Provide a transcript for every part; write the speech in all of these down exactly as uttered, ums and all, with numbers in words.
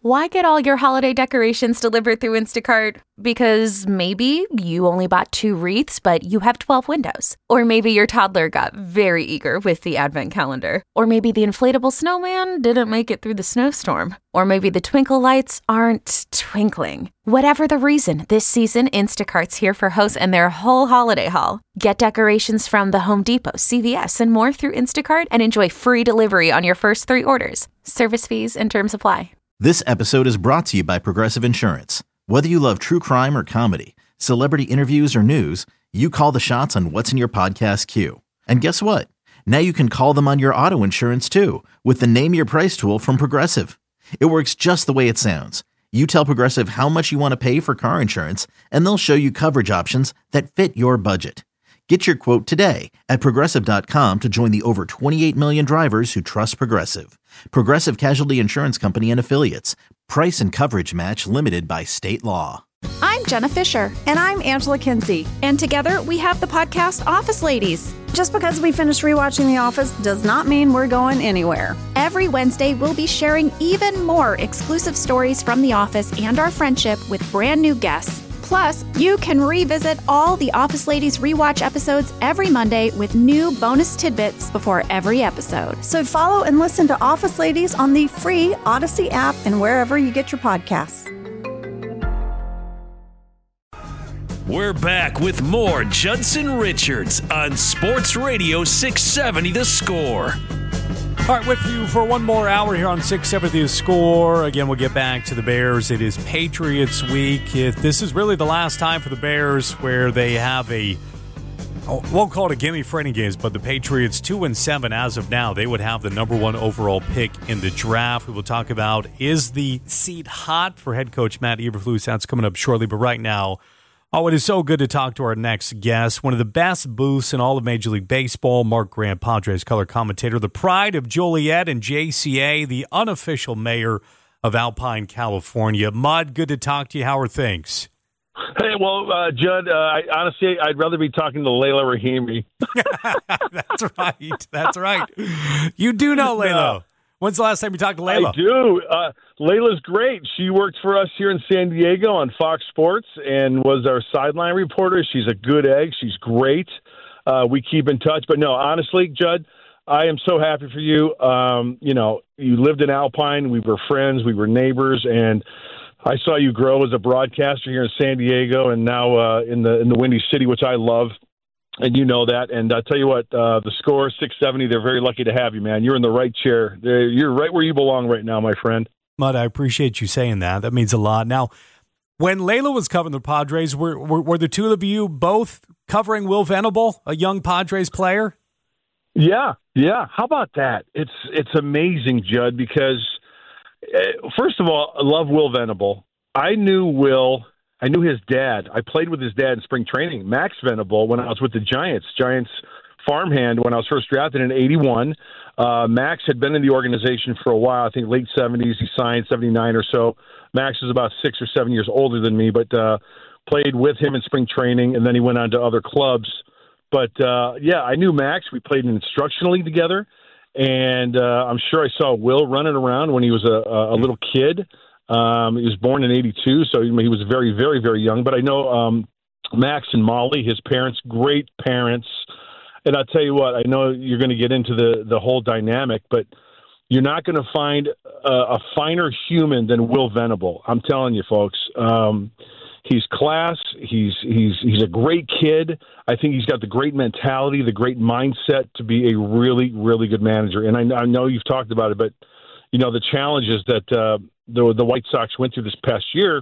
Why get all your holiday decorations delivered through Instacart? Because maybe you only bought two wreaths, but you have twelve windows. Or maybe your toddler got very eager with the advent calendar. Or maybe the inflatable snowman didn't make it through the snowstorm. Or maybe the twinkle lights aren't twinkling. Whatever the reason, this season, Instacart's here for hosts and their whole holiday haul. Get decorations from the Home Depot, C V S, and more through Instacart and enjoy free delivery on your first three orders. Service fees and terms apply. This episode is brought to you by Progressive Insurance. Whether you love true crime or comedy, celebrity interviews or news, you call the shots on what's in your podcast queue. And guess what? Now you can call them on your auto insurance too with the Name Your Price tool from Progressive. It works just the way it sounds. You tell Progressive how much you want to pay for car insurance, and they'll show you coverage options that fit your budget. Get your quote today at Progressive dot com to join the over twenty-eight million drivers who trust Progressive. Progressive Casualty Insurance Company and Affiliates. Price and coverage match limited by state law. I'm Jenna Fisher. And I'm Angela Kinsey. And together we have the podcast Office Ladies. Just because we finished rewatching The Office does not mean we're going anywhere. Every Wednesday, we'll be sharing even more exclusive stories from The Office and our friendship with brand new guests. Plus, you can revisit all the Office Ladies rewatch episodes every Monday with new bonus tidbits before every episode. So follow and listen to Office Ladies on the free Odyssey app and wherever you get your podcasts. We're back with more Judson Richards on Sports Radio six seventy The Score. All right, with you for one more hour here on six seventy The Score. Again, we'll get back to the Bears. It is Patriots week. If this is really the last time for the Bears where they have a, oh, won't call it a gimme for any games, but the Patriots two and seven as of now, they would have the number one overall pick in the draft. We will talk about, is the seat hot for head coach Matt Eberflus? That's coming up shortly, but right now, oh, it is so good to talk to our next guest, one of the best booths in all of Major League Baseball, Mark Grant, Padres color commentator, the pride of Joliet and J C A, the unofficial mayor of Alpine, California. Mud, good to talk to you. How are things? Hey, well, uh, Judd, uh, I, honestly, I'd rather be talking to Layla Rahimi. That's right. That's right. You do know Layla. No. When's the last time you talked to Layla? I do. Uh, Layla's great. She worked for us here in San Diego on Fox Sports and was our sideline reporter. She's a good egg. She's great. Uh, we keep in touch. But no, honestly, Judd, I am so happy for you. Um, you know, you lived in Alpine. We were friends. We were neighbors. And I saw you grow as a broadcaster here in San Diego and now uh, in the in the Windy City, which I love. And you know that. And I'll tell you what, uh, the Score, six seventy, they're very lucky to have you, man. You're in the right chair. They're, you're right where you belong right now, my friend. Mud, I appreciate you saying that. That means a lot. Now, when Layla was covering the Padres, were, were, were the two of you both covering Will Venable, a young Padres player? Yeah, yeah. How about that? It's, it's amazing, Judd, because, uh, first of all, I love Will Venable. I knew Will... I knew his dad. I played with his dad in spring training, Max Venable, when I was with the Giants. Giants farmhand when I was first drafted in eighty-one. Uh, Max had been in the organization for a while, I think late seventies. He signed seventy-nine or so. Max is about six or seven years older than me, but uh, played with him in spring training, and then he went on to other clubs. But, uh, yeah, I knew Max. We played instructionally together, and uh, I'm sure I saw Will running around when he was a, a little kid. Um, he was born in eighty-two, so he was very, very, very young. But I know um, Max and Molly, his parents, great parents. And I'll tell you what, I know you're going to get into the, the whole dynamic, but you're not going to find a, a finer human than Will Venable. I'm telling you, folks. Um, he's class. He's he's he's a great kid. I think he's got the great mentality, the great mindset to be a really, really good manager. And I, I know you've talked about it, but you know the challenges that uh, the the White Sox went through this past year.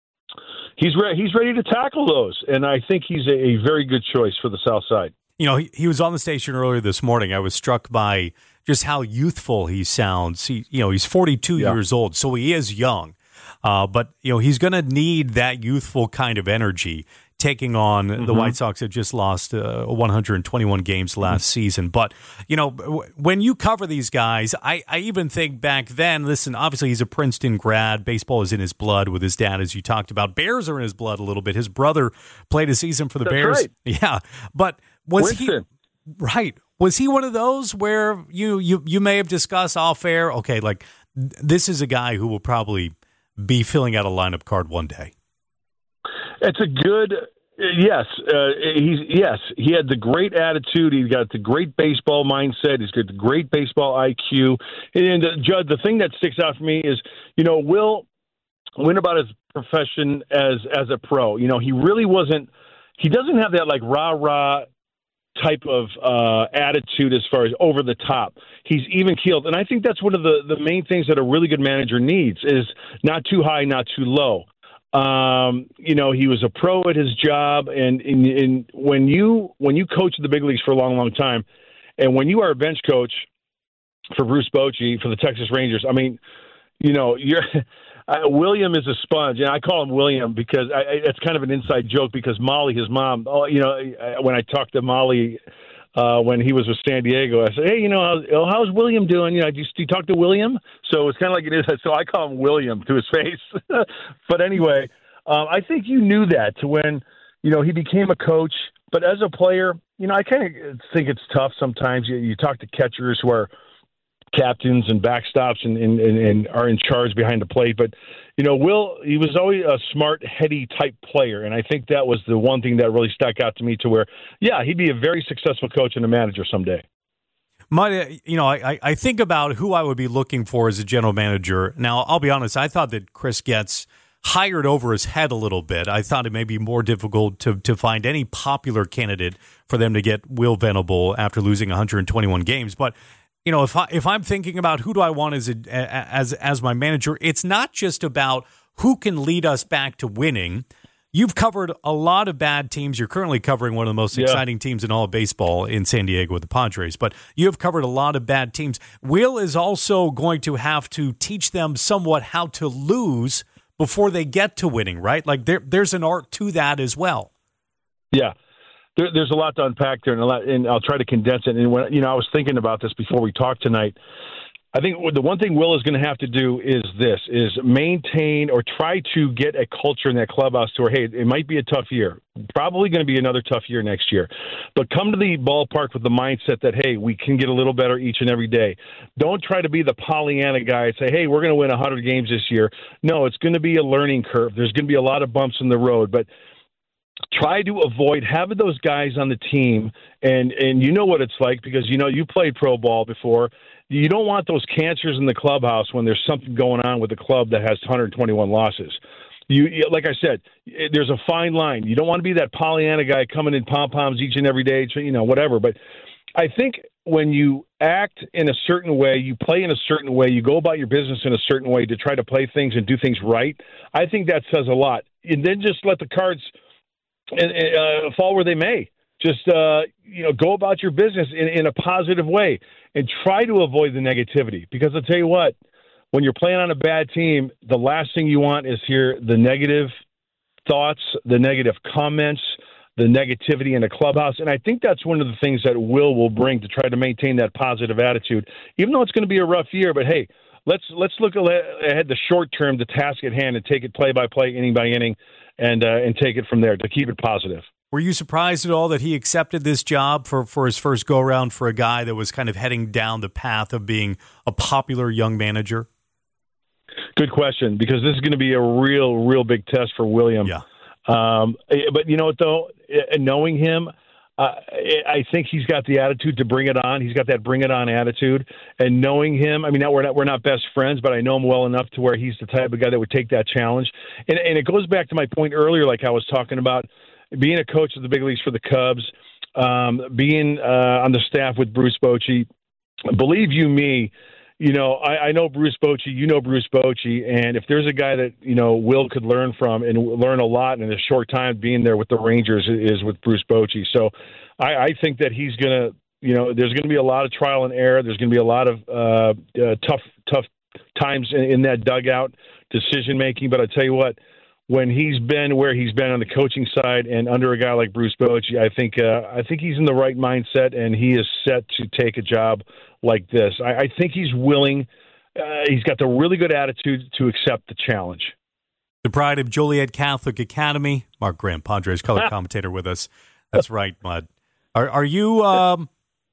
He's re- he's ready to tackle those, and I think he's a, a very good choice for the South Side. You know, he, he was on the station earlier this morning. I was struck by just how youthful he sounds. He, you know, he's forty-two yeah. years old, so he is young. Uh, but, you know, he's going to need that youthful kind of energy taking on mm-hmm. the White Sox that just lost uh, one hundred twenty-one games last mm-hmm. season. But, you know, w- when you cover these guys, I, I even think back then, listen, obviously he's a Princeton grad. Baseball is in his blood with his dad, as you talked about. Bears are in his blood a little bit. His brother played a season for the That's Bears. Right. Yeah, but was Winston. he right? Was he one of those where you you you may have discussed off air? Okay, like this is a guy who will probably be filling out a lineup card one day? It's a good, yes. Uh, he's yes. He had the great attitude. He's got the great baseball mindset. He's got the great baseball I Q. And uh, Judd, the thing that sticks out for me is, you know, Will went about his profession as as a pro. You know, he really wasn't. He doesn't have that like rah rah type of uh, attitude as far as over the top. He's even keeled, and I think that's one of the, the main things that a really good manager needs is not too high, not too low. Um, you know, he was a pro at his job, and, and, and when you when you coach in the big leagues for a long, long time, and when you are a bench coach for Bruce Bochy for the Texas Rangers, I mean, you know, you're. Uh, William is a sponge, and I call him William because I, I, it's kind of an inside joke because Molly, his mom, oh, you know, when I talked to Molly uh, when he was with San Diego, I said, hey, you know, how's, how's William doing? You know, do you, do you talk to William? So it's kind of like it is. So I call him William to his face. But anyway, um, I think you knew that to when, you know, he became a coach. But as a player, you know, I kind of think it's tough sometimes. You, you talk to catchers who are captains and backstops and, and, and are in charge behind the plate. But, you know, Will, he was always a smart, heady type player. And I think that was the one thing that really stuck out to me to where, yeah, he'd be a very successful coach and a manager someday. My, you know, I, I think about who I would be looking for as a general manager. Now, I'll be honest, I thought that Chris Getz hired over his head a little bit. I thought it may be more difficult to, to find any popular candidate for them to get Will Venable after losing one hundred twenty-one games. But you know, if I, if I'm thinking about who do I want as a, as as my manager, it's not just about who can lead us back to winning. You've covered a lot of bad teams. You're currently covering one of the most yeah. exciting teams in all of baseball in San Diego with the Padres, but you have covered a lot of bad teams. Will is also going to have to teach them somewhat how to lose before they get to winning, right? Like there, there's an art to that as well. Yeah. There, there's a lot to unpack there, and, a lot, and I'll try to condense it. And when you know, I was thinking about this before we talked tonight. I think the one thing Will is going to have to do is this: is maintain or try to get a culture in that clubhouse to where, hey, it might be a tough year, probably going to be another tough year next year, but come to the ballpark with the mindset that, hey, we can get a little better each and every day. Don't try to be the Pollyanna guy and say, hey, we're going to win one hundred games this year. No, it's going to be a learning curve. There's going to be a lot of bumps in the road, but try to avoid having those guys on the team, and, and you know what it's like because, you know, you played pro ball before. You don't want those cancers in the clubhouse when there's something going on with the club that has one hundred twenty-one losses. You, like I said, there's a fine line. You don't want to be that Pollyanna guy coming in pom-poms each and every day, you know, whatever. But I think when you act in a certain way, you play in a certain way, you go about your business in a certain way to try to play things and do things right, I think that says a lot. And then just let the cards – and uh, fall where they may. Just uh, you know, go about your business in, in a positive way and try to avoid the negativity. Because I'll tell you what, when you're playing on a bad team, the last thing you want is hear the negative thoughts, the negative comments, the negativity in the clubhouse. And I think that's one of the things that Will will bring to try to maintain that positive attitude, even though it's going to be a rough year. But hey, let's let's look ahead the short term, the task at hand, and take it play by play, inning by inning. And uh, and take it from there to keep it positive. Were you surprised at all that he accepted this job for, for his first go-around for a guy that was kind of heading down the path of being a popular young manager? Good question, because this is going to be a real, real big test for William. Yeah. Um, but you know what, though? Knowing him, uh, I think he's got the attitude to bring it on. He's got that bring it on attitude. And knowing him, I mean, we're not we're not best friends, but I know him well enough to where he's the type of guy that would take that challenge. And, and it goes back to my point earlier, like I was talking about being a coach of the big leagues for the Cubs, um, being uh, on the staff with Bruce Bochy. Believe you me, you know, I, I know Bruce Bochy, you know Bruce Bochy, and if there's a guy that, you know, Will could learn from and learn a lot in a short time being there with the Rangers is with Bruce Bochy. So I, I think that he's going to, you know, there's going to be a lot of trial and error. There's going to be a lot of uh, uh, tough, tough times in, in that dugout, decision making. But I tell you what, when he's been where he's been on the coaching side and under a guy like Bruce Bochy, I think uh, I think he's in the right mindset and he is set to take a job like this. I, I think he's willing. Uh, he's got the really good attitude to accept the challenge. The pride of Joliet Catholic Academy, Mark Graham, Padres color commentator with us. That's right, Mud. Are, are you um,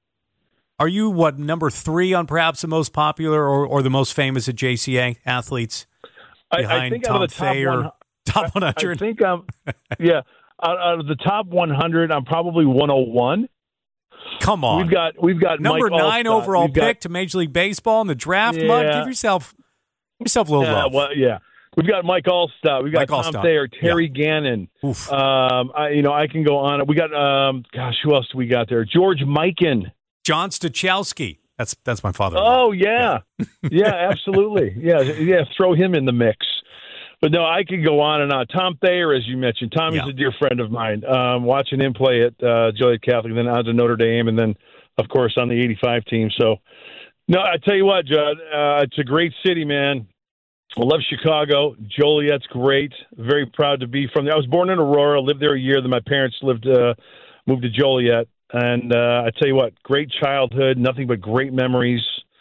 are you what number three on perhaps the most popular or, or the most famous at J C A athletes? behind I think Tom out of the top Thayer, one, top one hundred. I think I'm, yeah, out, out of the top one hundred, I'm probably one oh one. Come on. We've got we've got number Mike nine Allstott. overall We've got, pick to Major League Baseball in the draft. Yeah. Mud, give yourself give yourself a little yeah, love. well, yeah. We've got Mike Allstott. We've got Mike Tom Allstott. Thayer, Terry Yeah. Gannon. Oof. Um, I, you know, I can go on. We got, um, gosh, who else do we got there? George Mikan. John Stachowski. That's that's my father. Oh yeah, yeah, yeah absolutely. Yeah, yeah. Throw him in the mix. But no, I could go on and on. Tom Thayer, as you mentioned, Tommy's Yeah. a dear friend of mine. Um, watching him play at uh, Joliet Catholic, then on to Notre Dame, and then of course on the eighty-five team. So, no, I tell you what, Judd, uh, it's a great city, man. I love Chicago. Joliet's great. Very proud to be from there. I was born in Aurora, lived there a year. Then my parents lived, uh, moved to Joliet. And uh, I tell you what, great childhood, nothing but great memories.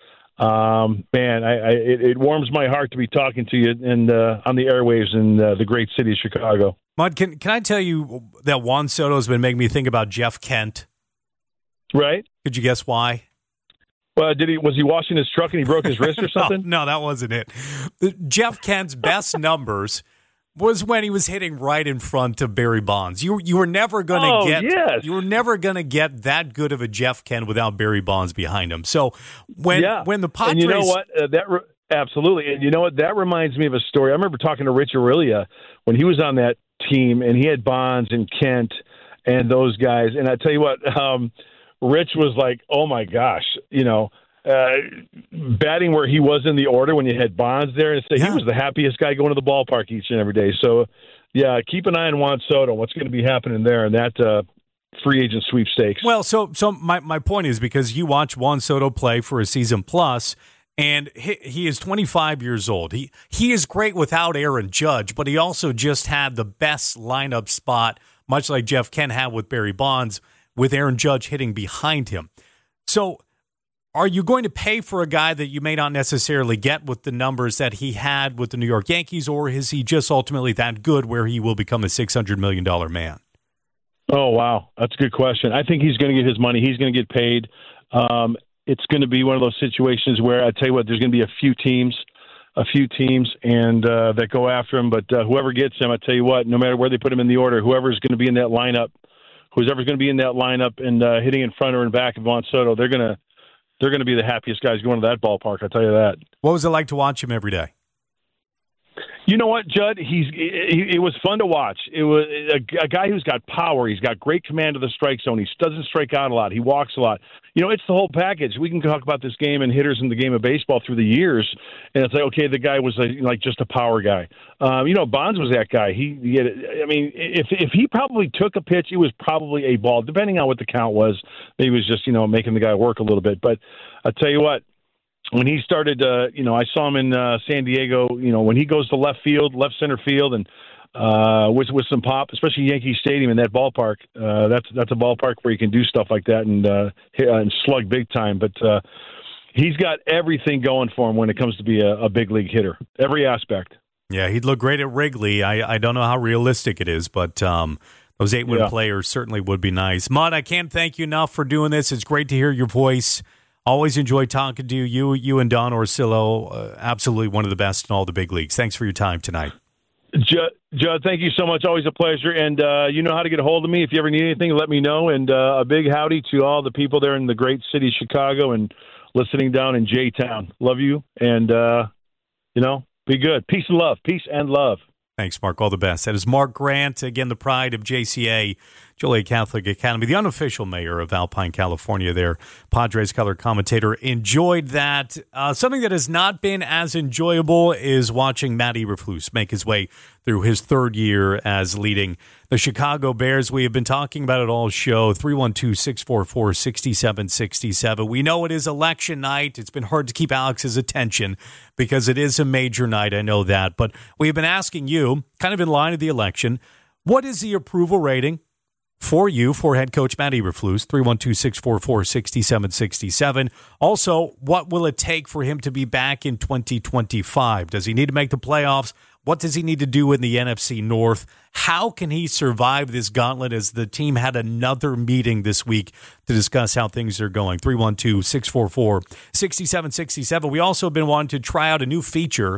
Um, man, I, I, it, it warms my heart to be talking to you and uh, on the airwaves in uh, the great city of Chicago. Mud, can, can I tell you that Juan Soto has been making me think about Jeff Kent? Right? Could you guess why? Uh, did he was he washing his truck and he broke his wrist or something? no, no, that wasn't it. Jeff Kent's best numbers was when he was hitting right in front of Barry Bonds. You you were never going to oh, get yes. you were never going to get that good of a Jeff Kent without Barry Bonds behind him. So when yeah. when the Padres, and you know what, uh, that re- absolutely, and you know what, that reminds me of a story. I remember talking to Rich Aurelia when he was on that team, and he had Bonds and Kent and those guys. And I tell you what. Um, Rich was like, oh, my gosh, you know, uh, batting where he was in the order when you had Bonds there. And so yeah. he was the happiest guy going to the ballpark each and every day. So, yeah, keep an eye on Juan Soto, what's going to be happening there in that uh, free agent sweepstakes. Well, so so my, my point is because you watch Juan Soto play for a season plus, and he, he is twenty-five years old. He, he is great without Aaron Judge, but he also just had the best lineup spot, much like Jeff Kent had with Barry Bonds, with Aaron Judge hitting behind him. So are you going to pay for a guy that you may not necessarily get with the numbers that he had with the New York Yankees, or is he just ultimately that good where he will become a six hundred million dollars man? Oh, wow. That's a good question. I think he's going to get his money. He's going to get paid. Um, it's going to be one of those situations where I tell you what, there's going to be a few teams, a few teams and uh, that go after him. But uh, whoever gets him, I tell you what, no matter where they put him in the order, whoever's going to be in that lineup, who's ever going to be in that lineup and uh, hitting in front or in back of Juan Soto, they're going to they're going to be the happiest guys going to that ballpark. I tell you that. What was it like to watch him every day? You know what, Judd? He's it, it was fun to watch. It was a, a guy who's got power. He's got great command of the strike zone. He doesn't strike out a lot. He walks a lot. You know, it's the whole package. We can talk about this game and hitters in the game of baseball through the years, and it's like, okay, the guy was a, like just a power guy. Um, you know, Bonds was that guy. He, he had, I mean, if if he probably took a pitch, it was probably a ball, depending on what the count was. Maybe he was just, you know, making the guy work a little bit. But I tell you what. When he started, uh, you know, I saw him in uh, San Diego, you know, when he goes to left field, left center field, and uh, with with some pop, especially Yankee Stadium in that ballpark, uh, that's that's a ballpark where you can do stuff like that and uh, hit, uh, and slug big time. But uh, he's got everything going for him when it comes to be a, a big league hitter, every aspect. Yeah, he'd look great at Wrigley. I, I don't know how realistic it is, but um, those eight-win yeah. players certainly would be nice. Mud, I can't thank you enough for doing this. It's great to hear your voice. Always enjoy talking to you. You, you and Don Orsillo, uh, absolutely one of the best in all the big leagues. Thanks for your time tonight. Judd, Judd, thank you so much. Always a pleasure. And uh, you know how to get a hold of me. If you ever need anything, let me know. And uh, a big howdy to all the people there in the great city of Chicago and listening down in J-Town. Love you. And, uh, you know, be good. Peace and love. Peace and love. Thanks, Mark. All the best. That is Mark Grant, again, the pride of J C A, Joliet Catholic Academy, the unofficial mayor of Alpine, California there. Padres color commentator. Enjoyed that. Uh, something that has not been as enjoyable is watching Matt Eberflus make his way through his third year as leading the Chicago Bears. We have been talking about it all show, three one two, six four four, six seven six seven. We know it is election night. It's been hard to keep Alex's attention because it is a major night. I know that. But we have been asking you, kind of in line of the election, what is the approval rating for you, for head coach Matt Eberflus, three one two, six four four, six seven six seven. Also, what will it take for him to be back in twenty twenty-five? Does he need to make the playoffs? What does he need to do in the N F C North? How can he survive this gauntlet as the team had another meeting this week to discuss how things are going? three one two, six four four, six seven six seven. We also have been wanting to try out a new feature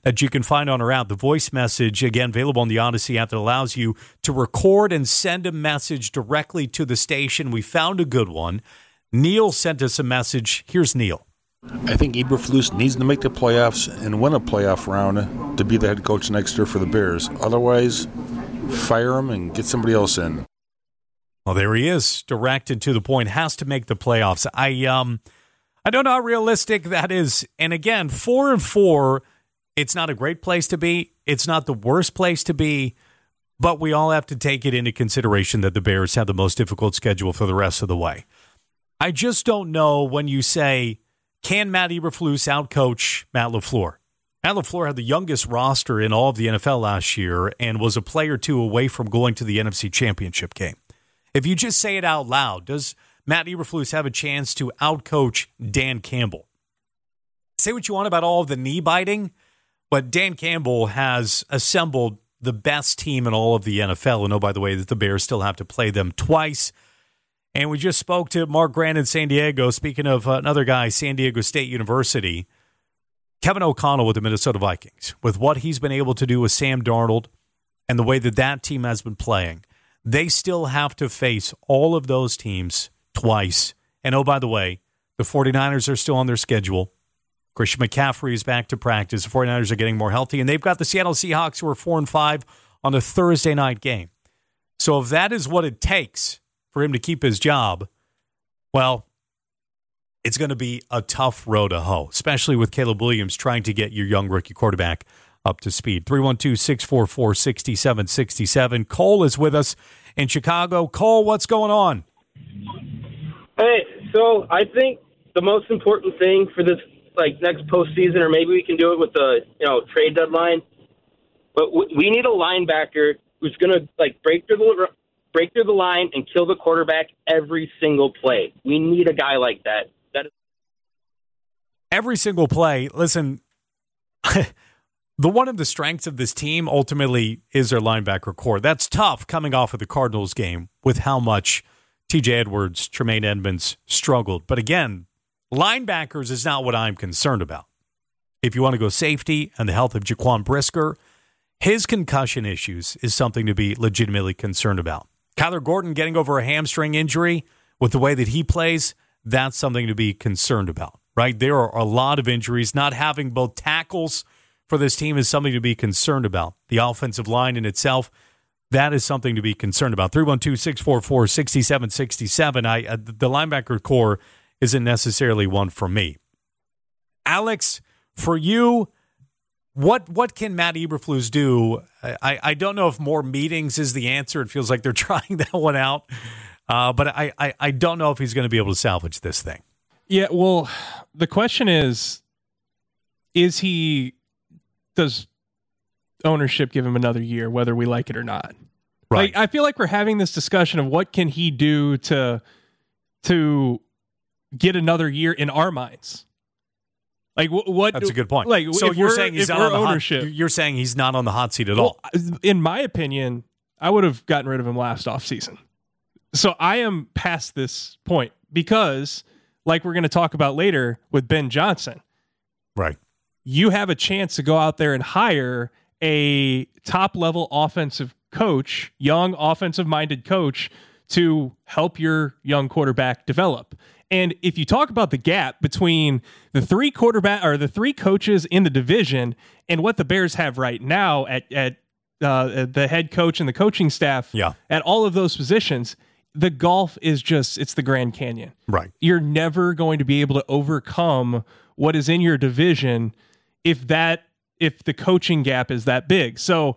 that you can find on our app. The voice message, again, available on the Odyssey app that allows you to record and send a message directly to the station. We found a good one. Neil sent us a message. Here's Neil. I think Eberflus needs to make the playoffs and win a playoff round to be the head coach next year for the Bears. Otherwise, fire him and get somebody else in. Well, there he is, direct and to the point. Has to make the playoffs. I um, I don't know how realistic that is. And again, four and four, it's not a great place to be. It's not the worst place to be. But we all have to take it into consideration that the Bears have the most difficult schedule for the rest of the way. I just don't know when you say, can Matt Eberflus outcoach Matt LaFleur? Matt LaFleur had the youngest roster in all of the N F L last year and was a play or two away from going to the N F C Championship game. If you just say it out loud, does Matt Eberflus have a chance to outcoach Dan Campbell? Say what you want about all of the knee biting, but Dan Campbell has assembled the best team in all of the N F L. And oh, by the way, that the Bears still have to play them twice. And we just spoke to Mark Grant in San Diego. Speaking of another guy, San Diego State University, Kevin O'Connell with the Minnesota Vikings, with what he's been able to do with Sam Darnold and the way that that team has been playing, they still have to face all of those teams twice. And oh, by the way, the 49ers are still on their schedule. Christian McCaffrey is back to practice. The 49ers are getting more healthy, and they've got the Seattle Seahawks, who are four and five, on a Thursday night game. So if that is what it takes for him to keep his job, well, it's going to be a tough row to hoe, especially with Caleb Williams trying to get your young rookie quarterback up to speed. three one two, six four four, six seven six seven. Cole is with us in Chicago. Cole, what's going on? Hey, so I think the most important thing for this, like, next postseason, or maybe we can do it with the, you know, trade deadline, but we need a linebacker who's going to, like, break through the break through the line and kill the quarterback every single play. We need a guy like that. That is- every single play. Listen, the one of the strengths of this team ultimately is their linebacker core. That's tough coming off of the Cardinals game with how much T J Edwards, Tremaine Edmonds struggled. But again, linebackers is not what I'm concerned about. If you want to go safety and the health of Jaquan Brisker, his concussion issues is something to be legitimately concerned about. Kyler Gordon getting over a hamstring injury with the way that he plays, that's something to be concerned about, right? There are a lot of injuries. Not having both tackles for this team is something to be concerned about. The offensive line in itself, that is something to be concerned about. three one two, six four four, six seven six seven. I, uh, the linebacker core isn't necessarily one for me. Alex, for you, what what can Matt Eberflus do? I, I don't know if more meetings is the answer. It feels like they're trying that one out. Uh, but I, I, I don't know if he's going to be able to salvage this thing. Yeah, well, the question is, is he, does ownership give him another year, whether we like it or not? Right. Like, I feel like we're having this discussion of what can he do to to get another year in our minds. Like what? what That's a good point. Like, so if you're we're, saying he's if not we're on the ownership, hot, you're saying he's not on the hot seat at well, all. In my opinion, I would have gotten rid of him last offseason. So I am past this point because, like we're going to talk about later with Ben Johnson, right? You have a chance to go out there and hire a top-level offensive coach, young offensive-minded coach, to help your young quarterback develop. And if you talk about the gap between the three quarterback or the three coaches in the division and what the Bears have right now at at uh, the head coach and the coaching staff, yeah. at all of those positions, the gulf is just, it's the Grand Canyon. Right. You're never going to be able to overcome what is in your division if that if the coaching gap is that big. So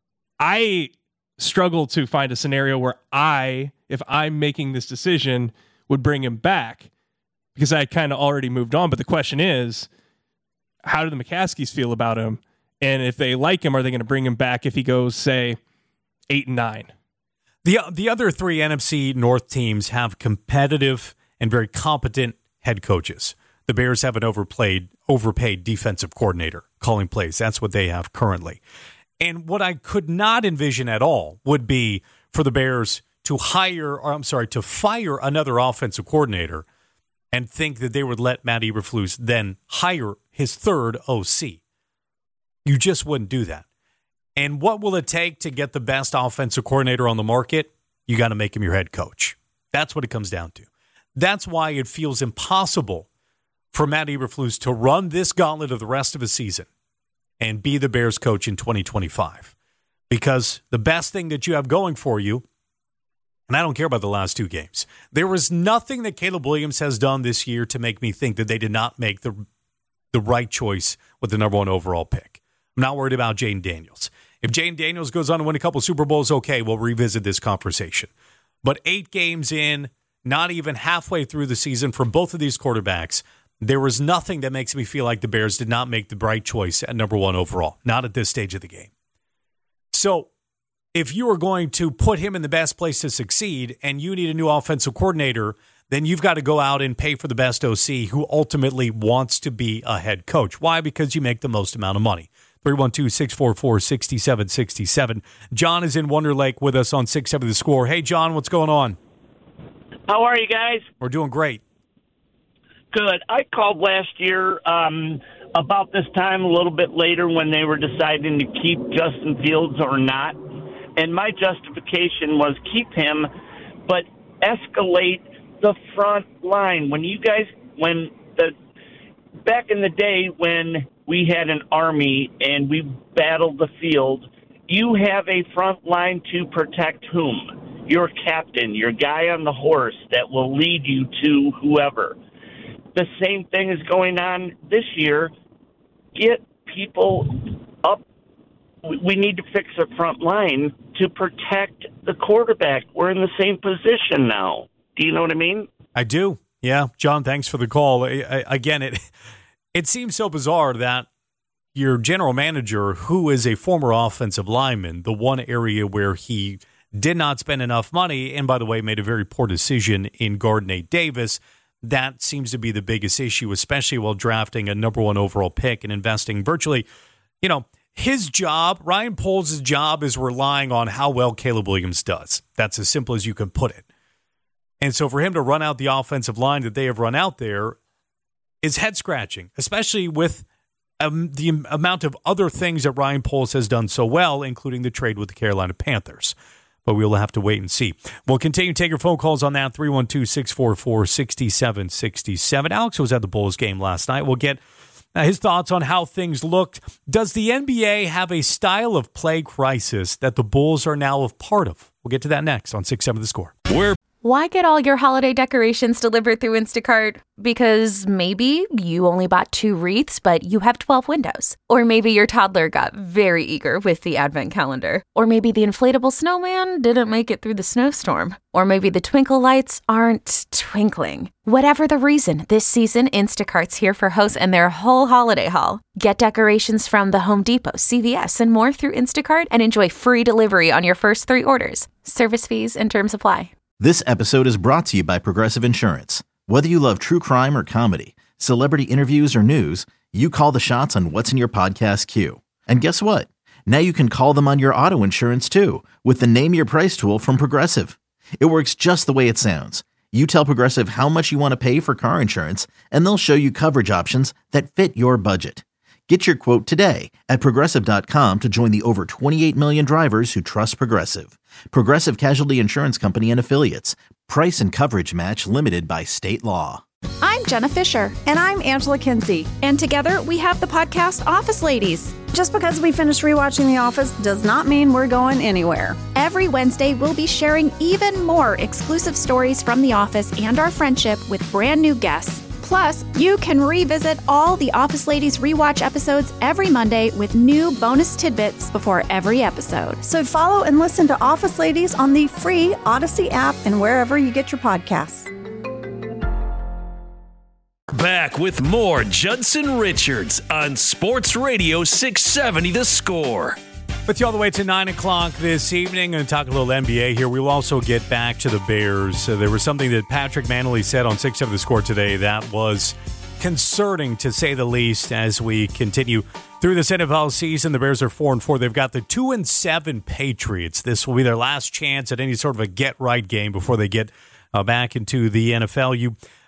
I struggle to find a scenario where I, if I'm making this decision, would bring him back because I kind of already moved on. But the question is, how do the McCaskies feel about him? And if they like him, are they going to bring him back if he goes, say, eight and nine? The the other three N F C North teams have competitive and very competent head coaches. The Bears have an overplayed, overpaid defensive coordinator calling plays. That's what they have currently. And what I could not envision at all would be for the Bears to hire, or I'm sorry, to fire another offensive coordinator and think that they would let Matt Eberflus then hire his third O C. You just wouldn't do that. And what will it take to get the best offensive coordinator on the market? You got to make him your head coach. That's what it comes down to. That's why it feels impossible for Matt Eberflus to run this gauntlet of the rest of his season and be the Bears coach in twenty twenty-five. Because the best thing that you have going for you, and I don't care about the last two games, there was nothing that Caleb Williams has done this year to make me think that they did not make the, the right choice with the number one overall pick. I'm not worried about Jayden Daniels. If Jayden Daniels goes on to win a couple Super Bowls, okay, we'll revisit this conversation. But eight games in, not even halfway through the season for both of these quarterbacks, there was nothing that makes me feel like the Bears did not make the right choice at number one overall, not at this stage of the game. So if you are going to put him in the best place to succeed and you need a new offensive coordinator, then you've got to go out and pay for the best O C who ultimately wants to be a head coach. Why? Because you make the most amount of money. three one two, six four four, six seven six seven. John is in Wonder Lake with us on six seven The Score. Hey, John, what's going on? How are you guys? We're doing great. Good. I called last year um, about this time, a little bit later, when they were deciding to keep Justin Fields or not. And my justification was keep him, but escalate the front line. When you guys, when the, back in the day when we had an army and we battled the field, you have a front line to protect whom? Your captain, your guy on the horse that will lead you to whoever. The same thing is going on this year. Get people up. We need to fix the front line to protect the quarterback. We're in the same position now. Do you know what I mean? I do. Yeah. John, thanks for the call. I, I, again, it it seems so bizarre that your general manager, who is a former offensive lineman, the one area where he did not spend enough money, and by the way, made a very poor decision in guard Nate Davis, that seems to be the biggest issue, especially while drafting a number one overall pick and investing virtually, you know, his job, Ryan Poles' job is relying on how well Caleb Williams does. That's as simple as you can put it. And so for him to run out the offensive line that they have run out there is head-scratching, especially with um, the amount of other things that Ryan Poles has done so well, including the trade with the Carolina Panthers. But we'll have to wait and see. We'll continue to take your phone calls on that, three one two, six four four, six seven six seven. Alex was at the Bulls game last night. We'll get uh, his thoughts on how things looked. Does the N B A have a style of play crisis that the Bulls are now a part of? We'll get to that next on six seven The Score. We're Why get all your holiday decorations delivered through Instacart? Because maybe you only bought two wreaths, but you have twelve windows. Or maybe your toddler got very eager with the advent calendar. Or maybe the inflatable snowman didn't make it through the snowstorm. Or maybe the twinkle lights aren't twinkling. Whatever the reason, this season, Instacart's here for hosts and their whole holiday haul. Get decorations from the Home Depot, C V S, and more through Instacart and enjoy free delivery on your first three orders. Service fees and terms apply. This episode is brought to you by Progressive Insurance. Whether you love true crime or comedy, celebrity interviews or news, you call the shots on what's in your podcast queue. And guess what? Now you can call them on your auto insurance too with the Name Your Price tool from Progressive. It works just the way it sounds. You tell Progressive how much you want to pay for car insurance, and they'll show you coverage options that fit your budget. Get your quote today at Progressive dot com to join the over twenty-eight million drivers who trust Progressive. Progressive Casualty Insurance Company and Affiliates. Price and coverage match limited by state law. I'm Jenna Fisher. And I'm Angela Kinsey. And together we have the podcast Office Ladies. Just because we finished rewatching The Office does not mean we're going anywhere. Every Wednesday, we'll be sharing even more exclusive stories from The Office and our friendship with brand new guests. Plus, you can revisit all the Office Ladies rewatch episodes every Monday with new bonus tidbits before every episode. So follow and listen to Office Ladies on the free Odyssey app and wherever you get your podcasts. Back with more Judson Richards on Sports Radio six seventy The Score. With you all the way to nine o'clock this evening. Going to talk a little N B A here. We will also get back to the Bears. Uh, there was something that Patrick Manley said on six seven The Score today that was concerning, to say the least, as we continue through this N F L season. The Bears are four and four. They've got the two and seven Patriots. This will be their last chance at any sort of a get-right game before they get uh, back into the N F L. You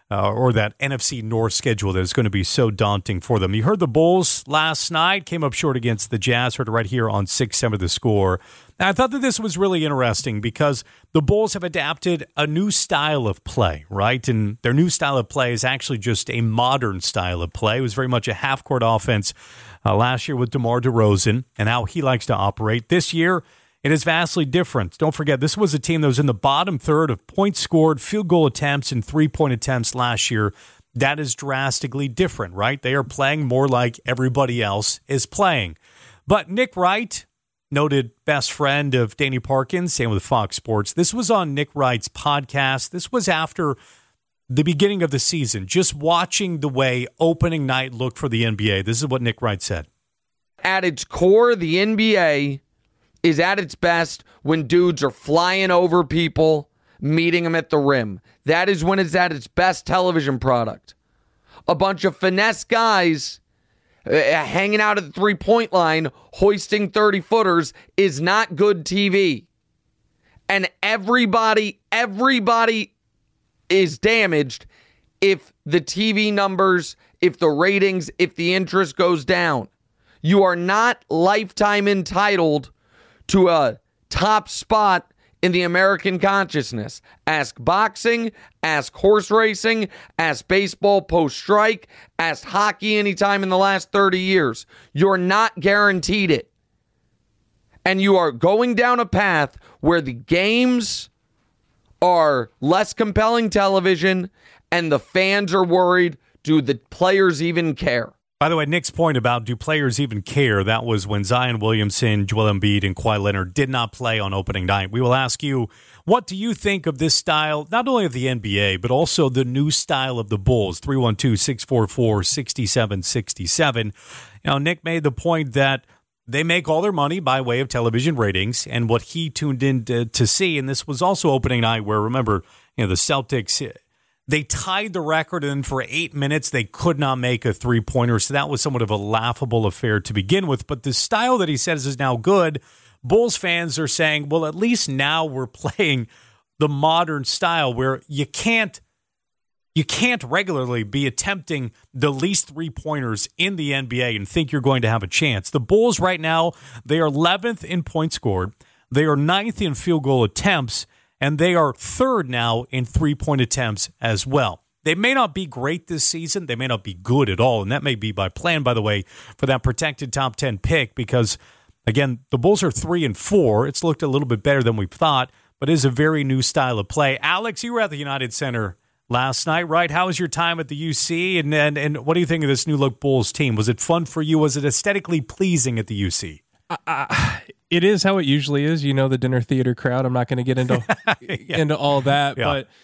uh, or that N F C North schedule that is going to be so daunting for them. You heard the Bulls last night, came up short against the Jazz, heard it right here on six seven The Score. And I thought that this was really interesting because the Bulls have adapted a new style of play, right? And their new style of play is actually just a modern style of play. It was very much a half-court offense uh, last year with DeMar DeRozan and how he likes to operate. This year, it is vastly different. Don't forget, this was a team that was in the bottom third of points scored, field goal attempts, and three-point attempts last year. That is drastically different, right? They are playing more like everybody else is playing. But Nick Wright, noted best friend of Danny Parkins, same with Fox Sports. This was on Nick Wright's podcast. This was after the beginning of the season, just watching the way opening night looked for the N B A. This is what Nick Wright said. At its core, the N B A is at its best when dudes are flying over people, meeting them at the rim. That is when it's at its best television product. A bunch of finesse guys Uh, hanging out at the three-point line, hoisting thirty-footers is not good T V. And everybody, everybody is damaged if the T V numbers, if the ratings, if the interest goes down. You are not lifetime entitled to a top spot in the American consciousness. Ask boxing, ask horse racing, ask baseball post-strike, ask hockey anytime in the last thirty years. You're not guaranteed it. And you are going down a path where the games are less compelling television and the fans are worried, do the players even care? By the way, Nick's point about do players even care, that was when Zion Williamson, Joel Embiid, and Kawhi Leonard did not play on opening night. We will ask you, what do you think of this style, not only of the N B A, but also the new style of the Bulls? three one two, six four four, six seven six seven. You know, Nick made the point that they make all their money by way of television ratings, and what he tuned in to, to see, and this was also opening night where, remember, you know, the Celtics, they tied the record, and for eight minutes, they could not make a three-pointer. So that was somewhat of a laughable affair to begin with. But the style that he says is now good, Bulls fans are saying, well, at least now we're playing the modern style where you can't you can't regularly be attempting the least three-pointers in the N B A and think you're going to have a chance. The Bulls right now, they are eleventh in points scored. They are ninth in field goal attempts. And they are third now in three-point attempts as well. They may not be great this season. They may not be good at all. And that may be by plan, by the way, for that protected top ten pick because, again, the Bulls are three and four. It's looked a little bit better than we thought, but it is a very new style of play. Alex, you were at the United Center last night, right? How was your time at the U C? And, and, and what do you think of this new-look Bulls team? Was it fun for you? Was it aesthetically pleasing at the U C? Uh, it is how it usually is. You know, the dinner theater crowd. I'm not going to get into yeah. into all that, yeah. But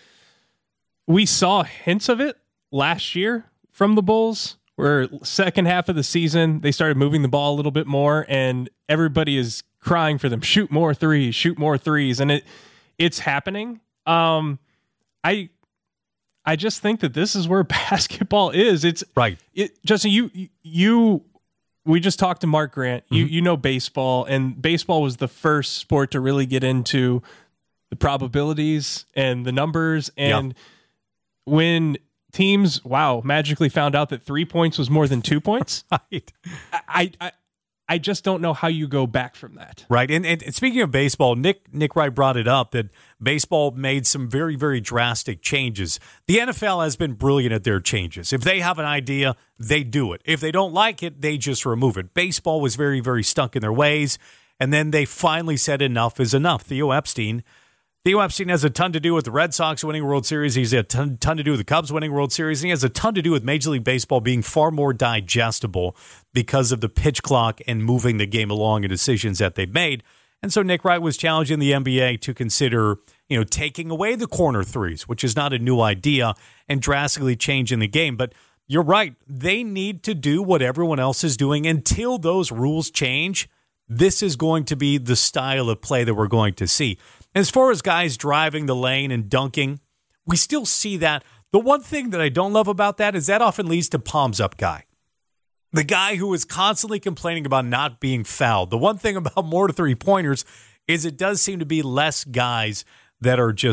we saw hints of it last year from the Bulls, where second half of the season, they started moving the ball a little bit more, and everybody is crying for them. Shoot more threes, shoot more threes. And it it's happening. Um, I I just think that this is where basketball is. It's right. It, Justin, you you we just talked to Mark Grant. You mm-hmm. you know baseball, and baseball was the first sport to really get into the probabilities and the numbers. And yeah. when teams, wow, magically found out that three points was more than two points, right. I, I I just don't know how you go back from that. Right. And, and speaking of baseball, Nick Nick Wright brought it up that baseball made some very, very drastic changes. The N F L has been brilliant at their changes. If they have an idea, they do it. If they don't like it, they just remove it. Baseball was very, very stuck in their ways. And then they finally said enough is enough. Theo Epstein. Theo Epstein has a ton to do with the Red Sox winning World Series. He's a ton, ton to do with the Cubs winning World Series. And he has a ton to do with Major League Baseball being far more digestible because of the pitch clock and moving the game along and decisions that they've made. And so Nick Wright was challenging the N B A to consider, you know, taking away the corner threes, which is not a new idea, and drastically changing the game. But you're right. They need to do what everyone else is doing until those rules change. This is going to be the style of play that we're going to see. As far as guys driving the lane and dunking, we still see that. The one thing that I don't love about that is that often leads to palms up guy. The guy who is constantly complaining about not being fouled. The one thing about more to three-pointers is it does seem to be less guys that are just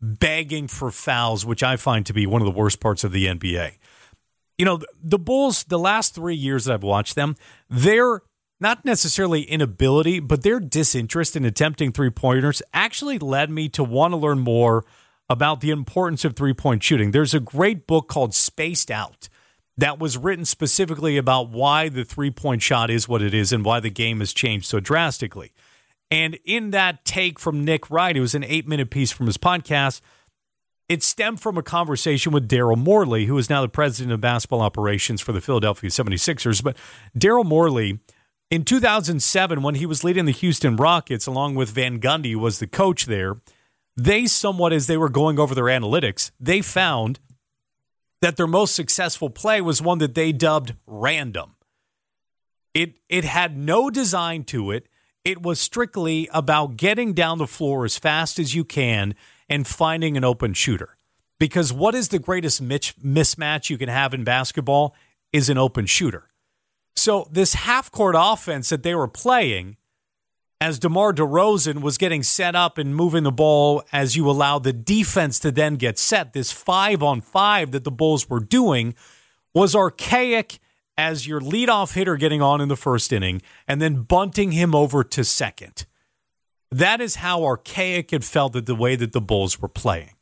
begging for fouls, which I find to be one of the worst parts of the N B A. You know, the Bulls, the last three years that I've watched them, they're not necessarily inability, but their disinterest in attempting three-pointers actually led me to want to learn more about the importance of three-point shooting. There's a great book called Spaced Out that was written specifically about why the three-point shot is what it is and why the game has changed so drastically. And in that take from Nick Wright, it was an eight-minute piece from his podcast, it stemmed from a conversation with Daryl Morley, who is now the president of basketball operations for the Philadelphia seventy-sixers. But Daryl Morley, in two thousand seven, when he was leading the Houston Rockets, along with Van Gundy, who was the coach there, they somewhat, as they were going over their analytics, they found that their most successful play was one that they dubbed random. It it had no design to it. It was strictly about getting down the floor as fast as you can and finding an open shooter. Because what is the greatest mismatch you can have in basketball is an open shooter. So this half-court offense that they were playing, as DeMar DeRozan was getting set up and moving the ball as you allow the defense to then get set, this five-on-five that the Bulls were doing was archaic as your leadoff hitter getting on in the first inning and then bunting him over to second. That is how archaic it felt that the way that the Bulls were playing.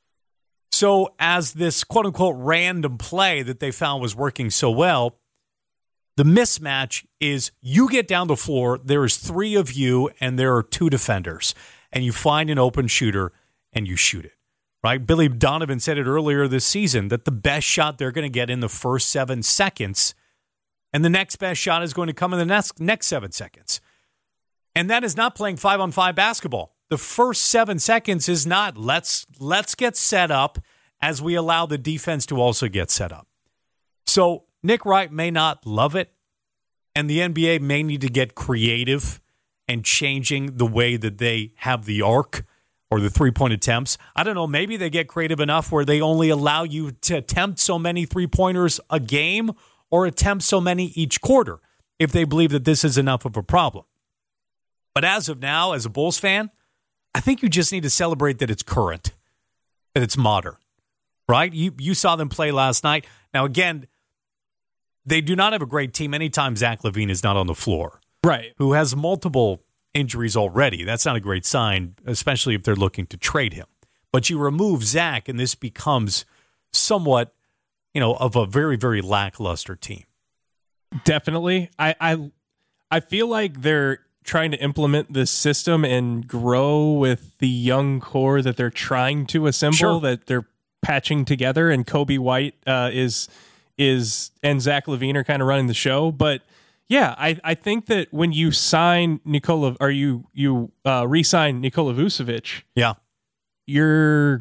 So as this quote-unquote random play that they found was working so well, the mismatch is you get down the floor, there is three of you, and there are two defenders, and you find an open shooter, and you shoot it, right? Billy Donovan said it earlier this season that the best shot they're going to get in the first seven seconds, and the next best shot is going to come in the next, next seven seconds. And that is not playing five-on-five basketball. The first seven seconds is not let's let's get set up as we allow the defense to also get set up. So Nick Wright may not love it, and the N B A may need to get creative and changing the way that they have the arc or the three-point attempts. I don't know, maybe they get creative enough where they only allow you to attempt so many three-pointers a game or attempt so many each quarter if they believe that this is enough of a problem. But as of now, as a Bulls fan, I think you just need to celebrate that it's current, that it's modern, right? You you saw them play last night. Now, again, they do not have a great team anytime Zach LaVine is not on the floor. Right. Who has multiple injuries already. That's not a great sign, especially if they're looking to trade him. But you remove Zach, and this becomes somewhat, you know, of a very, very lackluster team. Definitely. I I, I feel like they're trying to implement this system and grow with the young core that they're trying to assemble, sure. that they're patching together, and Kobe White uh, is is and Zach LaVine are kind of running the show. But yeah, I, I think that when you sign Nikola, or you you uh, re-sign Nikola Vucevic, yeah, you're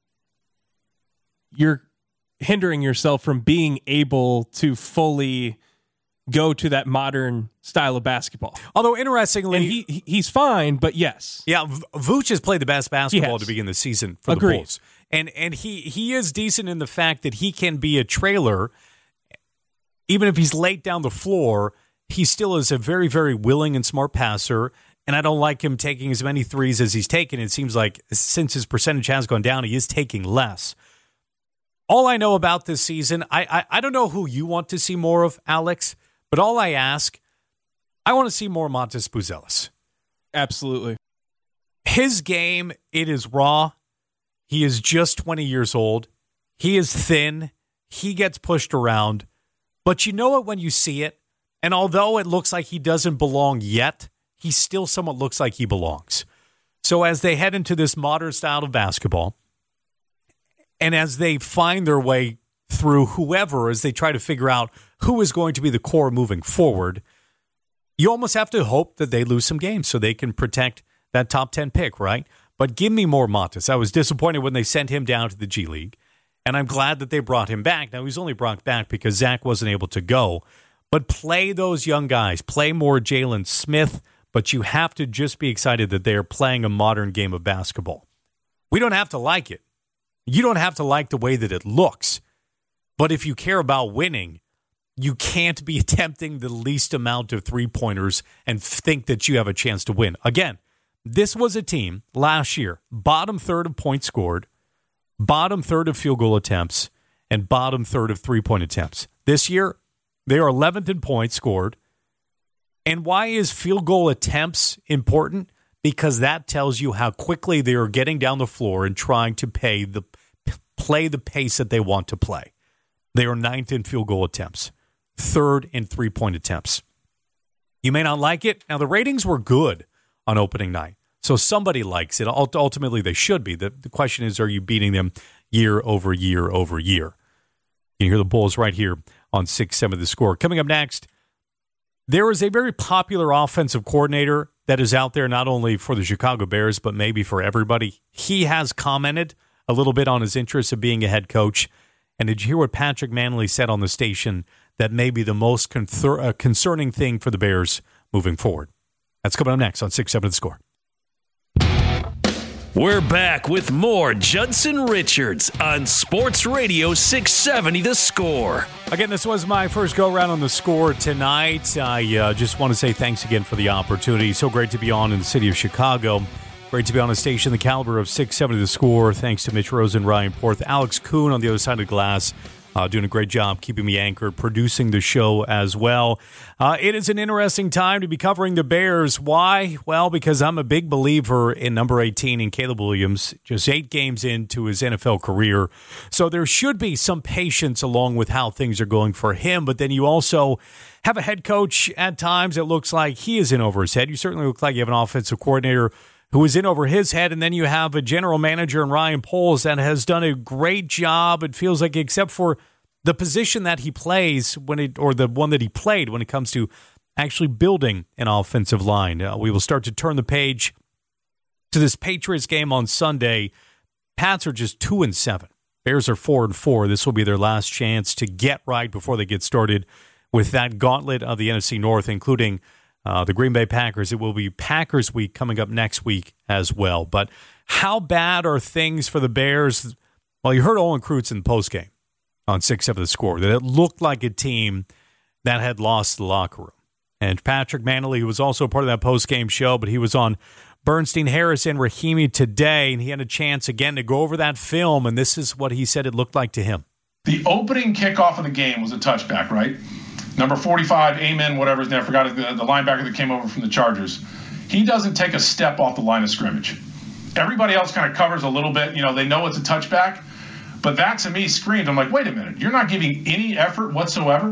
you're hindering yourself from being able to fully go to that modern style of basketball. Although, interestingly, and he he's fine, but yes. Yeah, Vooch has played the best basketball to begin the season for Agreed. the Bulls. And and he, he is decent in the fact that he can be a trailer. Even if he's late down the floor, he still is a very, very willing and smart passer. And I don't like him taking as many threes as he's taken. It seems like since his percentage has gone down, he is taking less. All I know about this season, I I, I don't know who you want to see more of, Alex. But all I ask, I want to see more Montes Buzelis. Absolutely. His game, it is raw. He is just twenty years old. He is thin. He gets pushed around. But you know it when you see it. And although it looks like he doesn't belong yet, he still somewhat looks like he belongs. So as they head into this modern style of basketball, and as they find their way through whoever, as they try to figure out who is going to be the core moving forward, you almost have to hope that they lose some games so they can protect that top ten pick, right? But give me more Montes. I was disappointed when they sent him down to the G League, and I'm glad that they brought him back. Now, he's only brought back because Zach wasn't able to go. But play those young guys. Play more Jalen Smith, but you have to just be excited that they are playing a modern game of basketball. We don't have to like it. You don't have to like the way that it looks. But if you care about winning, you can't be attempting the least amount of three-pointers and think that you have a chance to win. Again, this was a team last year, bottom third of points scored, bottom third of field goal attempts, and bottom third of three-point attempts. This year, they are eleventh in points scored. And why is field goal attempts important? Because that tells you how quickly they are getting down the floor and trying to pay the play the pace that they want to play. They are ninth in field goal attempts, third in three-point attempts. You may not like it. Now, the ratings were good on opening night, so somebody likes it. Ultimately, they should be. The, the question is, are you beating them year over year over year? You can hear the Bulls right here on six seven The Score. Coming up next, there is a very popular offensive coordinator that is out there not only for the Chicago Bears, but maybe for everybody. He has commented a little bit on his interest of being a head coach. And did you hear what Patrick Manley said on the station that may be the most con- uh, concerning thing for the Bears moving forward? That's coming up next on six seven The Score. We're back with more Judson Richards on Sports Radio six seventy The Score. Again, this was my first go-around on The Score tonight. I uh, just want to say thanks again for the opportunity. So great to be on in the city of Chicago. Great to be on a station the caliber of six seventy The Score. Thanks to Mitch Rosen, Ryan Porth, Alex Kuhn on the other side of the glass. Uh, doing a great job keeping me anchored, producing the show as well. Uh, it is an interesting time to be covering the Bears. Why? Well, because I'm a big believer in number eighteen in Caleb Williams, just eight games into his N F L career. So there should be some patience along with how things are going for him. But then you also have a head coach at times that looks like he is in over his head. You certainly look like you have an offensive coordinator who is in over his head, and then you have a general manager in Ryan Poles that has done a great job. It feels like, except for the position that he plays when it, or the one that he played when it comes to actually building an offensive line. Uh, we will start to turn the page to this Patriots game on Sunday. Pats are just two and seven. Bears are four and four. This will be their last chance to get right before they get started with that gauntlet of the N F C North, including Uh, the Green Bay Packers. It will be Packers week coming up next week as well. But how bad are things for the Bears? Well, you heard Olin Kreutz in the postgame on six seven The Score, that it looked like a team that had lost the locker room. And Patrick Manley, who was also part of that postgame show, but he was on Bernstein, Harris, and Rahimi today, and he had a chance again to go over that film, and this is what he said it looked like to him. The opening kickoff of the game was a touchback, right? Number forty-five, Amen, whatever his name, I forgot the, the linebacker that came over from the Chargers. He doesn't take a step off the line of scrimmage. Everybody else kind of covers a little bit. You know, they know it's a touchback. But that, to me, screamed. I'm like, wait a minute. You're not giving any effort whatsoever?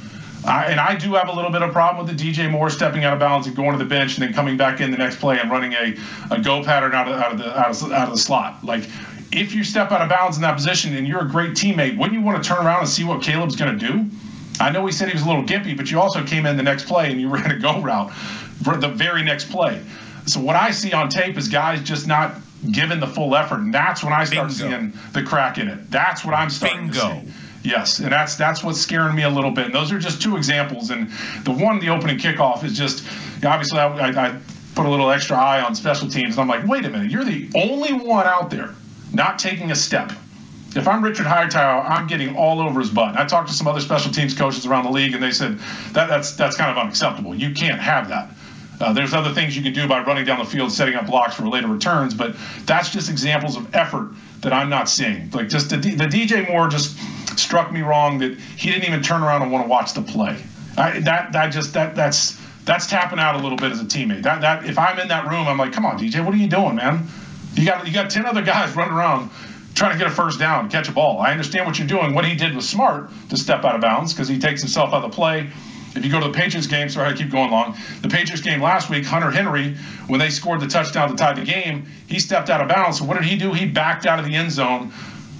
I, and I do have a little bit of problem with the D J Moore stepping out of bounds and going to the bench and then coming back in the next play and running a, a go pattern out of, out, of the, out, of, out of the slot. Like, if you step out of bounds in that position and you're a great teammate, wouldn't you want to turn around and see what Caleb's going to do? I know he said he was a little gimpy, but you also came in the next play and you ran a go route for the very next play. So what I see on tape is guys just not giving the full effort, and that's when I start Bingo. seeing the crack in it. That's what I'm starting Bingo. to see. Yes, and that's that's what's scaring me a little bit. And those are just two examples. And the one, the opening kickoff, is just obviously I, I, I put a little extra eye on special teams, and I'm like, wait a minute, you're the only one out there not taking a step. If I'm Richard Hightower, I'm getting all over his butt. And I talked to some other special teams coaches around the league, and they said that that's that's kind of unacceptable. You can't have that. Uh, there's other things you can do by running down the field, setting up blocks for later returns, but that's just examples of effort that I'm not seeing. Like just the, the D J Moore just struck me wrong that he didn't even turn around and want to watch the play. I, that that just that that's that's tapping out a little bit as a teammate. That that if I'm in that room, I'm like, come on, D J, what are you doing, man? You got you got ten other guys running around trying to get a first down, catch a ball. I understand what you're doing. What he did was smart to step out of bounds because he takes himself out of the play. If you go to the Patriots game, sorry I keep going long, the Patriots game last week, Hunter Henry, when they scored the touchdown to tie the game, he stepped out of bounds. So what did he do? He backed out of the end zone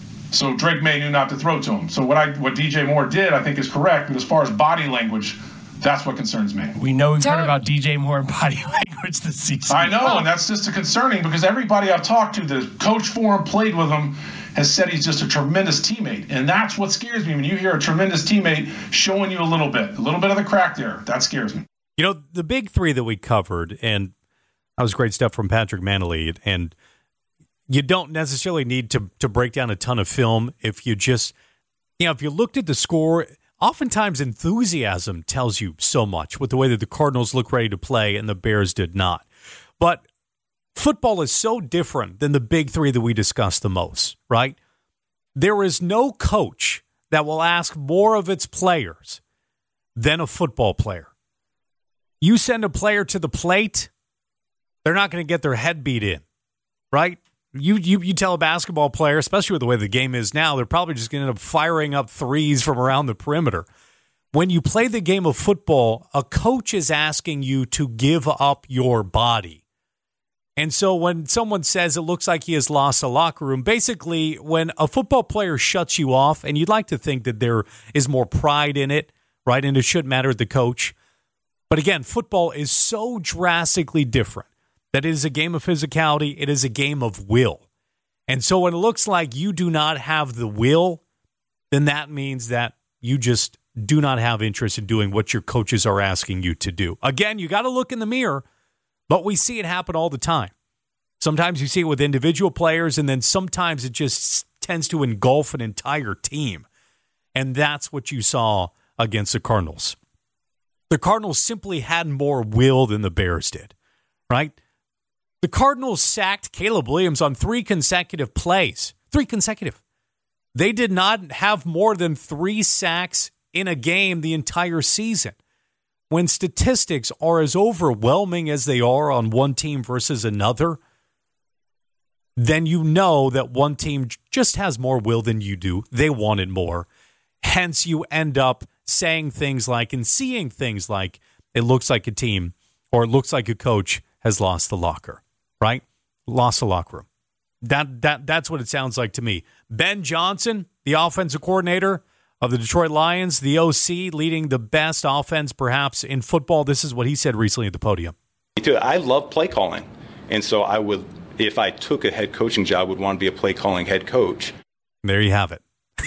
so Drake May knew not to throw to him. So what I what D J Moore did, I think, is correct. But as far as body language, that's what concerns me. We know we've heard about D J Moore and body language this season. I know, and that's just concerning because everybody I've talked to, the coach for him, played with him, has said he's just a tremendous teammate. And that's what scares me when you hear a tremendous teammate showing you a little bit, a little bit of the crack there. That scares me. You know, the big three that we covered, and that was great stuff from Patrick Manley, and you don't necessarily need to to break down a ton of film if you just, you know, if you looked at the score. Oftentimes, enthusiasm tells you so much with the way that the Cardinals look ready to play and the Bears did not. But football is so different than the big three that we discuss the most, right? There is no coach that will ask more of its players than a football player. You send a player to the plate, they're not going to get their head beat in, right? You, you you tell a basketball player, especially with the way the game is now, they're probably just going to end up firing up threes from around the perimeter. When you play the game of football, a coach is asking you to give up your body. And so when someone says it looks like he has lost a locker room, basically when a football player shuts you off, and you'd like to think that there is more pride in it, right? And it shouldn't matter to the coach. But again, football is so drastically different that it is a game of physicality. It is a game of will. And so when it looks like you do not have the will, then that means that you just do not have interest in doing what your coaches are asking you to do. Again, you got to look in the mirror, but we see it happen all the time. Sometimes you see it with individual players, and then sometimes it just tends to engulf an entire team. And that's what you saw against the Cardinals. The Cardinals simply had more will than the Bears did, right? The Cardinals sacked Caleb Williams on three consecutive plays. Three consecutive. They did not have more than three sacks in a game the entire season. When statistics are as overwhelming as they are on one team versus another, then you know that one team just has more will than you do. They wanted more. Hence, you end up saying things like and seeing things like it looks like a team or it looks like a coach has lost the locker, right? Lost the locker room. That that that's what it sounds like to me. Ben Johnson, the offensive coordinator of the Detroit Lions, the O C, leading the best offense perhaps in football. This is what he said recently at the podium. I love play calling. And so I would, if I took a head coaching job, would want to be a play calling head coach. There you have it.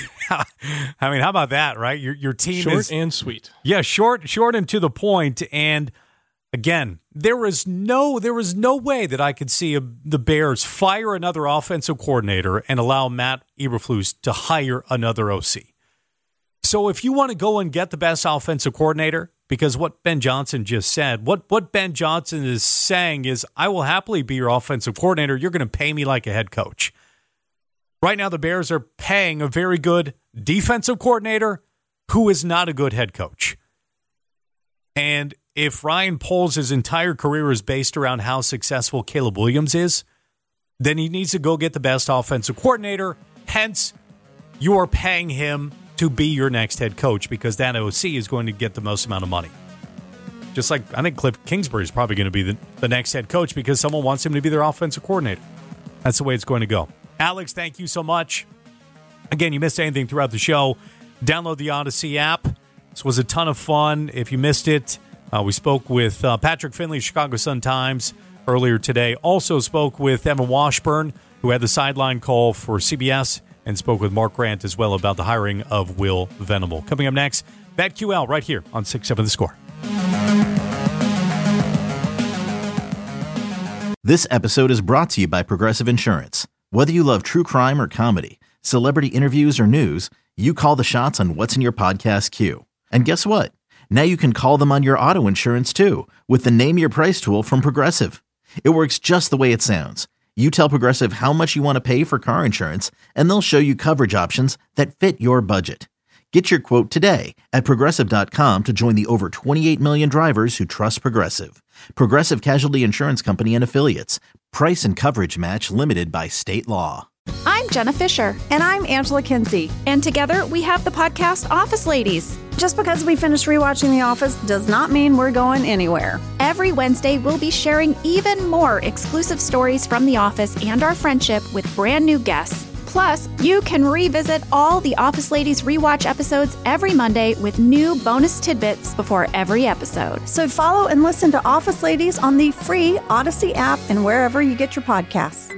I mean, how about that, right? Your your team short is short and sweet. Yeah, short, short and to the point. And again, there was no there was no way that I could see a, the Bears fire another offensive coordinator and allow Matt Eberflus to hire another O C. So if you want to go and get the best offensive coordinator, because what Ben Johnson just said, what what Ben Johnson is saying is, I will happily be your offensive coordinator. You're going to pay me like a head coach. Right now, the Bears are paying a very good defensive coordinator who is not a good head coach. And if Ryan Poles' entire career is based around how successful Caleb Williams is, then he needs to go get the best offensive coordinator. Hence, you are paying him to be your next head coach because that O C is going to get the most amount of money. Just like I think Cliff Kingsbury is probably going to be the, the next head coach because someone wants him to be their offensive coordinator. That's the way it's going to go. Alex, thank you so much. Again, you missed anything throughout the show, download the Odyssey app. This was a ton of fun. If you missed it, uh, we spoke with uh, Patrick Finley, Chicago Sun-Times, earlier today. Also spoke with Evan Washburn, who had the sideline call for C B S, and spoke with Mark Grant as well about the hiring of Will Venable. Coming up next, BetQL right here on six seven The Score. This episode is brought to you by Progressive Insurance. Whether you love true crime or comedy, celebrity interviews or news, you call the shots on what's in your podcast queue. And guess what? Now you can call them on your auto insurance too with the Name Your Price tool from Progressive. It works just the way it sounds. You tell Progressive how much you want to pay for car insurance, and they'll show you coverage options that fit your budget. Get your quote today at Progressive dot com to join the over twenty-eight million drivers who trust Progressive. Progressive Casualty Insurance Company and Affiliates. Price and coverage match limited by state law. I'm Jenna Fisher. And I'm Angela Kinsey. And together we have the podcast Office Ladies. Just because we finished rewatching The Office does not mean we're going anywhere. Every Wednesday, we'll be sharing even more exclusive stories from The Office and our friendship with brand new guests. Plus, you can revisit all the Office Ladies rewatch episodes every Monday with new bonus tidbits before every episode. So follow and listen to Office Ladies on the free Odyssey app and wherever you get your podcasts.